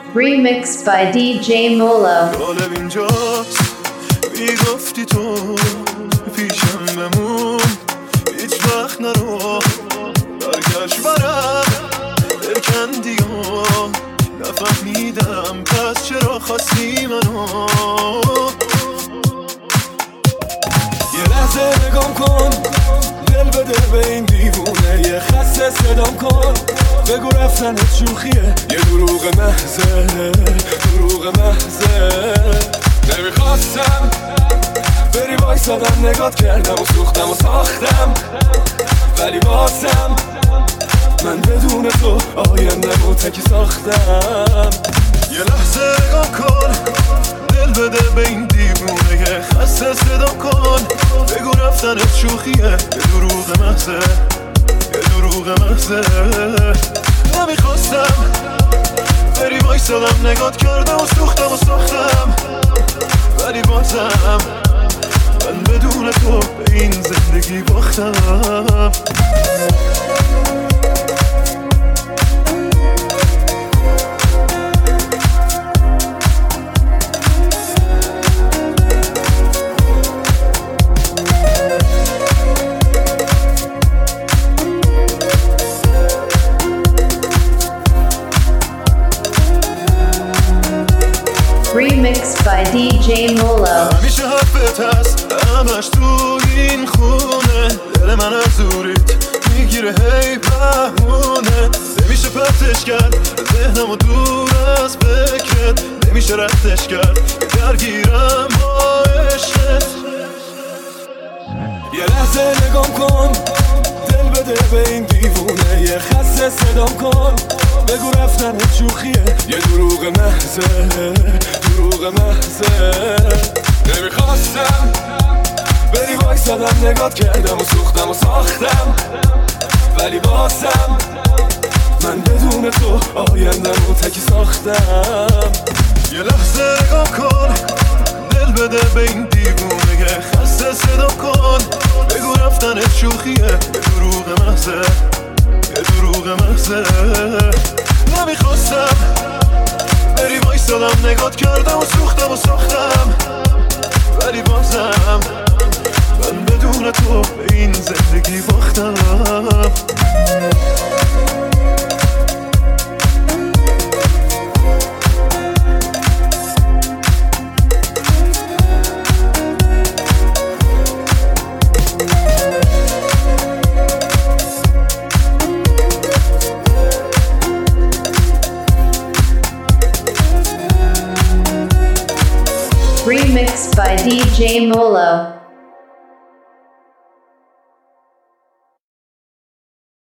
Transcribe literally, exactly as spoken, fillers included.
Remixed by دی جی Molo. جالب اینجاست میگفتی تو پیشم بمون هیچ وقت نرو برگشت برم برکندی و نفهمیدم پس چرا خواستی منو. یه لحظه نگام کن دل بده به این دیوونه یه خسته صدام کن بگو رفتنت شوخیه یه دروغ محضه دروغ محضه. نمیخواستم بری وایسادم نگات کردم و سوختم و ساختم ولی بازم من بدون تو آیندم و تکی ساختم. یه لحظه نگاه کن دل بده به این دیوونه یه خسته صدام کن بگو رفتنت شوخیه یه دروغ محضه یه دروغ محضه. نمیخواستم بری وایسادم نگات کردم و سوختم و ساختم ولی بازم من بدون تو به این زندگی باختم. Remixed by دی جی Molo. همیشه حرفت هست همش تو این خونه دل من از زوریت میگیره هی بهونه نمیشه پرتش کرد ذهنمو دور از فکرت نمیشه رفتش کرد درگیرم با عشقت. یه لحظه نگام کن دل بده به این دیوونه یه خسته صدام کن بگو رفتنت شوخیه یه دروغ محضه دروغ محضه. نمیخواستم بری وایسادم نگات کردم و سوختم و ساختم ولی بازم من بدون تو آیندم و تکی ساختم. یه لحظه نگاه کن دل بده به این دیوونه یه خسته صدام کن بگو رفتنت شوخیه یه دروغ محضه یه دروغ محضه. نمیخواستم بری وایسادم نگات کردم و سوختم و ساختم ولی بازم من بدون تو به این زندگی باختم. Remixed by دی جی Molo.